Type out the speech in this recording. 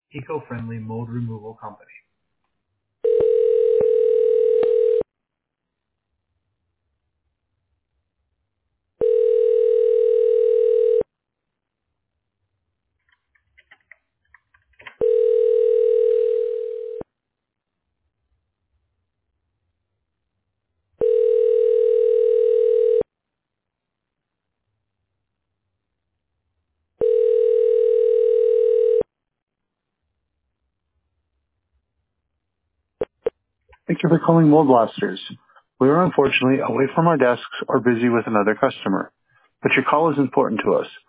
eco-friendly mold removal company. Thank you for calling Mold Blasters. We are unfortunately away from our desks or busy with another customer, but your call is important to us.